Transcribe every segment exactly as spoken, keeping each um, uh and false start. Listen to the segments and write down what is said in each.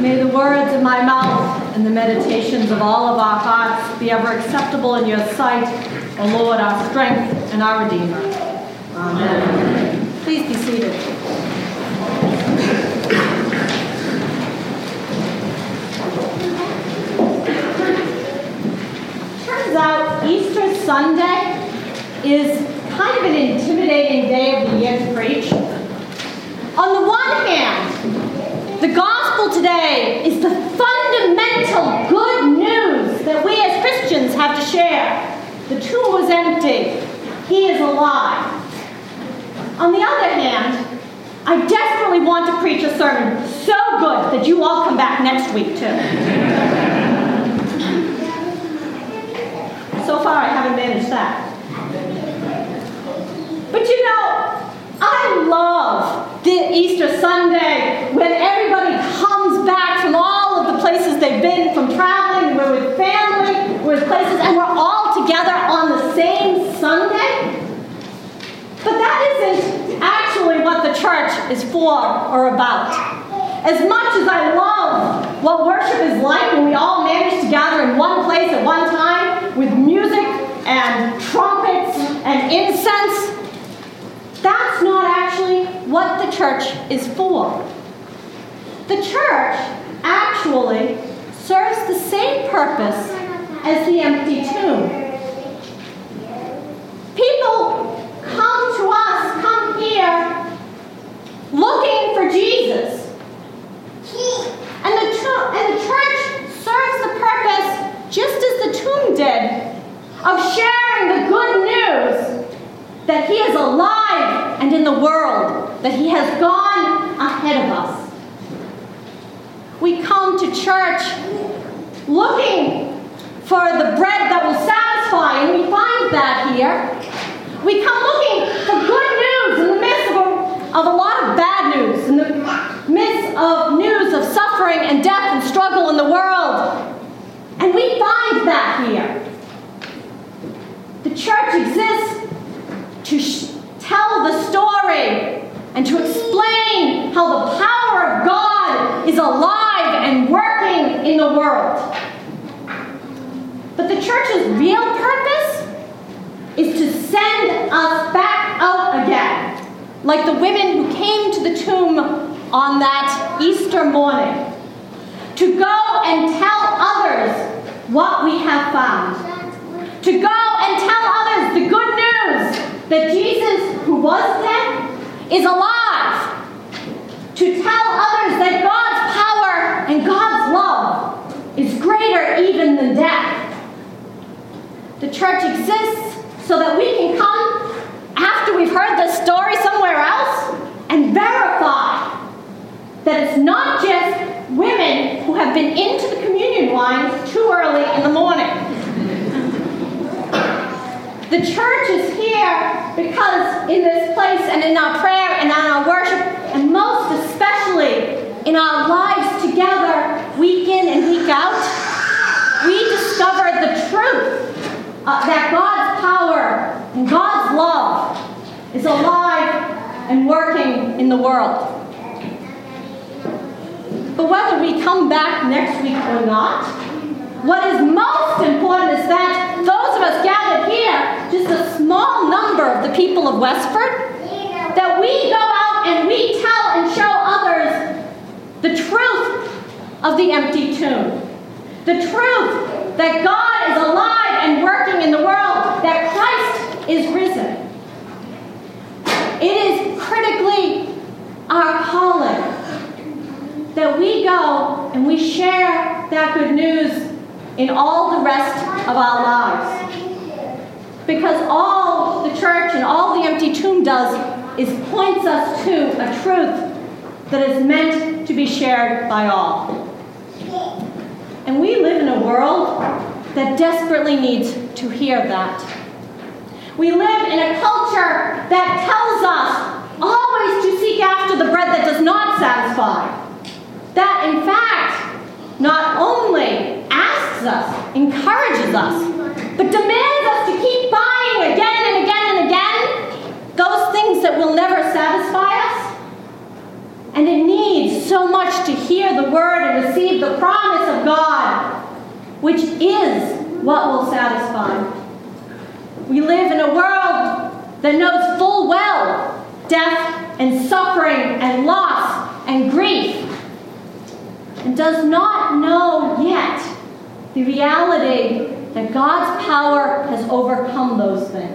May the words of my mouth and the meditations of all of our hearts be ever acceptable in your sight, O Lord, our strength and our Redeemer. Amen. Please be seated. Turns out Easter Sunday is kind of an intimidating day of the year to preach. On the one hand, the gospel today is the fundamental good news that we as Christians have to share. The tomb was empty. He is alive. On the other hand, I desperately want to preach a sermon so good that you all come back next week too. So far, I haven't managed that. But you know, I love the Easter Sunday when everybody comes back from all of the places they've been, from traveling, we're with family, we're with places, and we're all together on the same Sunday. But that isn't actually what the church is for or about. As much as I love what worship is like when we all manage to gather in one place at one time with music and trumpets and incense, that's not actually what the church is for. The church actually serves the same purpose as the empty tomb. People come to us, come here, looking for Jesus. And the, to- and the church serves the purpose, just as the tomb did, of sharing the good news that he is alive and in the world, that he has gone ahead of us. We come to church looking for the bread that will satisfy, and we find that here. We come looking for good news in the midst of a, of a lot of bad news, in the midst of news of suffering and death and struggle in the world. And we find that here. The church exists to sh- tell the story and to explain how the power of God is alive and working in the world. But the church's real purpose is to send us back out again, like the women who came to the tomb on that Easter morning, to go and tell others what we have found, to go and tell others the good news that Jesus, who was dead, is alive, to tell others that God's power and God's love is greater even than death. The church exists so that we can come after we've heard this story somewhere else and verify that it's not just women who have been into the communion wine too early in the morning. The church is here because in this place and in our prayer and in our worship, and most especially in our lives together, week in and week out, we discover the truth uh, that God's power and God's love is alive and working in the world. But whether we come back next week or not, what is most important is that those of us gathered here, just a small number of the people of Westford, that we go out and we tell and show others the truth of the empty tomb. The truth that God is alive and working in the world, that Christ is risen. It is critically our calling that we go and we share that good news in all the rest of our lives. Because all the church and all the empty tomb does is points us to a truth that is meant to be shared by all. And we live in a world that desperately needs to hear that. We live in a culture that tells us always to seek after the bread that does not satisfy. That, in fact, not only asks us, encourages us, but demands us to keep buying again and again and again those things that will never satisfy us. And it needs so much to hear the word and receive the promise of God, which is what will satisfy. We live in a world that knows full well death and suffering and loss and grief, and does not know yet the reality that God's power has overcome those things.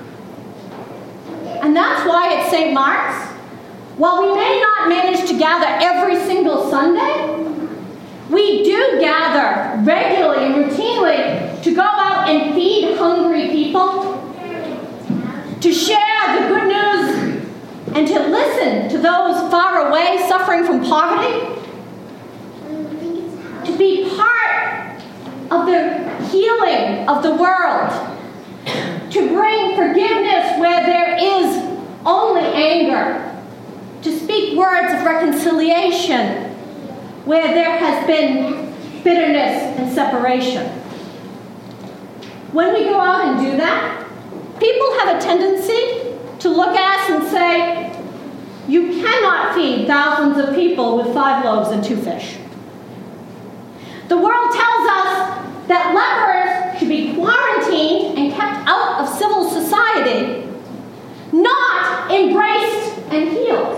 And that's why at Saint Mark's, while we may not manage to gather every single Sunday, we do gather regularly and routinely to go out and feed hungry people, to share the good news, and to listen to those far away suffering from poverty, to be part of the healing of the world, to bring forgiveness where there is only anger, to speak words of reconciliation where there has been bitterness and separation. When we go out and do that, people have a tendency to look at us and say, you cannot feed thousands of people with five loaves and two fish. The world tells us that lepers should be quarantined and kept out of civil society, not embraced and healed.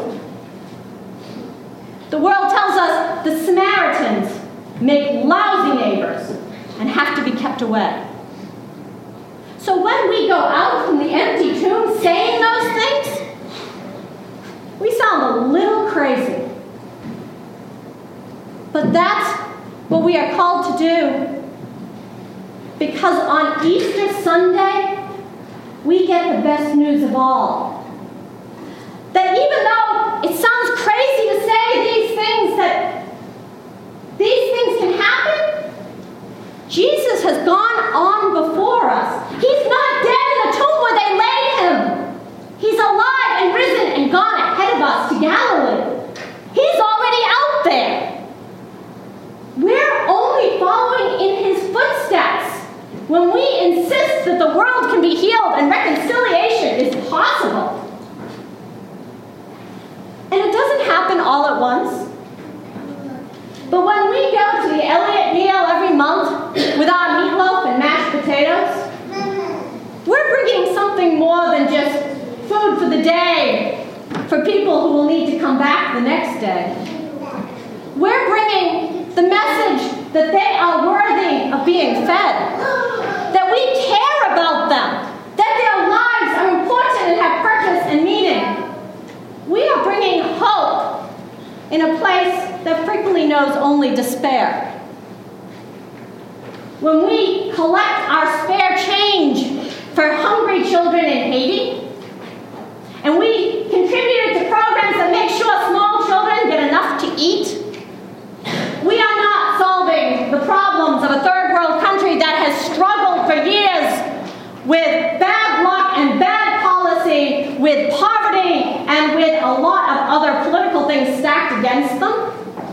The world tells us the Samaritans make lousy neighbors and have to be kept away. So when we go out from the empty tomb saying those things, we sound a little crazy. But that's what we are called to do. Because on Easter Sunday, we get the best news of all. That even though it sounds crazy to say these things, that these things can happen, Jesus has gone on before us. He's not dead in the tomb where they laid him. He's alive and risen and gone ahead of us to Galilee. He's already out there. We're only following in his footsteps when we insist that the world can be healed and reconciliation is possible. And it doesn't happen all at once. But when we go to the Elliott meal every month with our meatloaf and mashed potatoes, we're bringing something more than just food for the day for people who will need to come back the next day. We're bringing the message that they are worthy of being fed, that we care about them, that their lives are important and have purpose and meaning. We are bringing hope in a place that frequently knows only despair. When we collect our spare change for hungry children in Haiti, and we contribute it to programs that make sure small children get enough to eat, we are not solving the problems of a third world country that has struggled for years with bad luck and bad policy, with poverty, and with a lot of other political things stacked against them.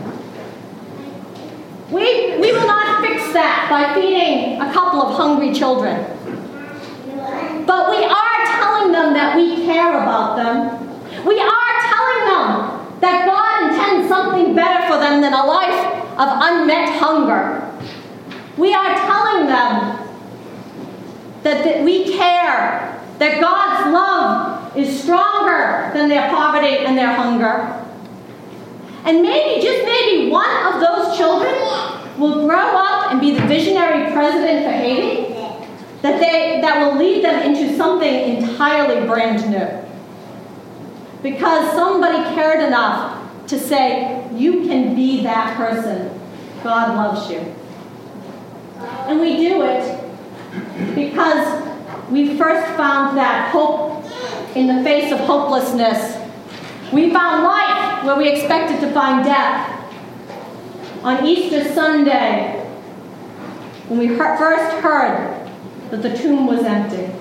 We, we will not fix that by feeding a couple of hungry children. But we are telling them that we care about them. We are telling them that God intends something better for them than a life of unmet hunger. We are telling them that, that we care, that God's love is stronger than their poverty and their hunger. And maybe, just maybe, one of those children will grow up and be the visionary president for Haiti, that, they, that will lead them into something entirely brand new. Because somebody cared enough to say, you can be that person. God loves you. And we do it because we first found that hope in the face of hopelessness. We found life where we expected to find death. On Easter Sunday, when we heard, first heard that the tomb was empty.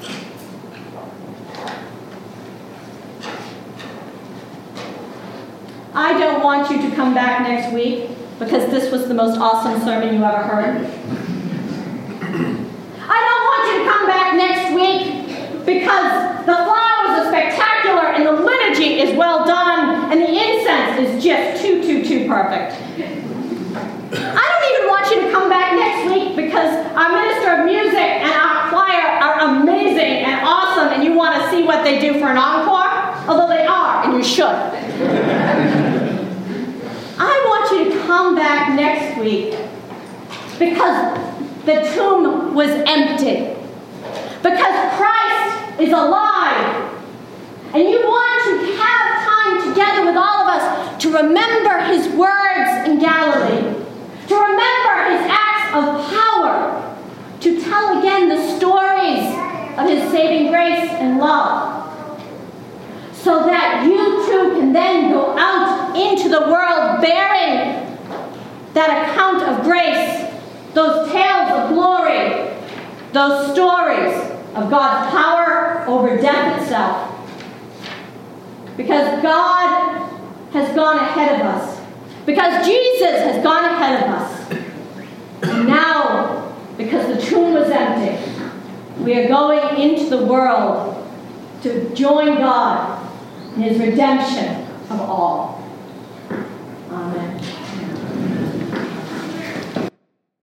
I don't want you to come back next week because this was the most awesome sermon you ever heard. I don't want you to come back next week because the flowers are spectacular and the liturgy is well done and the incense is just too, too, too perfect. I don't even want you to come back next week because our minister of music and our choir are amazing and awesome, and you want to see what they do for an encore, although they are, and you should. I want you to come back next week because the tomb was empty. Because Christ is alive. And you want to have time together with all of us to remember his words in Galilee. To remember his acts of power. To tell again the stories of his saving grace and love. So that you too can then go out into the world bearing that account of grace, those tales of glory, those stories of God's power over death itself. Because God has gone ahead of us. Because Jesus has gone ahead of us. And now, because the tomb was empty, we are going into the world to join God in his redemption of all.